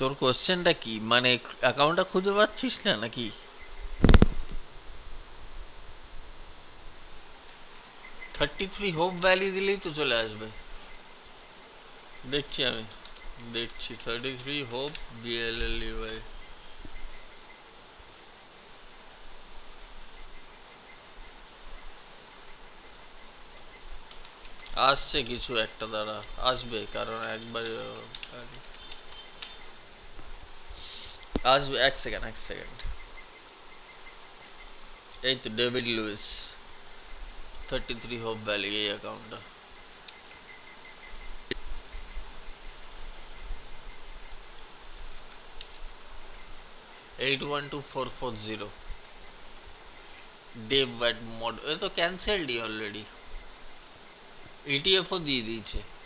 তোর কোশ্চেনটা কি, মানে অ্যাকাউন্টটা খুঁজে পাচ্ছিস না নাকি? 33 হোপ ভ্যালি দিলেই তো চলে আসবে। দেখছি আমি, দেখছি 33 হোপ BLLUI। আসছে কিছু একটা, দ্বারা আসবে কারণ একবার আসবে। এক সেকেন্ড, এক সেকেন্ড। এই তো ডেভিড লুইস, 33 হোপ ভ্যালি এই অ্যাকাউন্টটা। 812440। ডেভ ওয়াট মড, এ তো ক্যান্সেলডই অলরেডি। ইটিএফও দিয়ে দিয়েছে।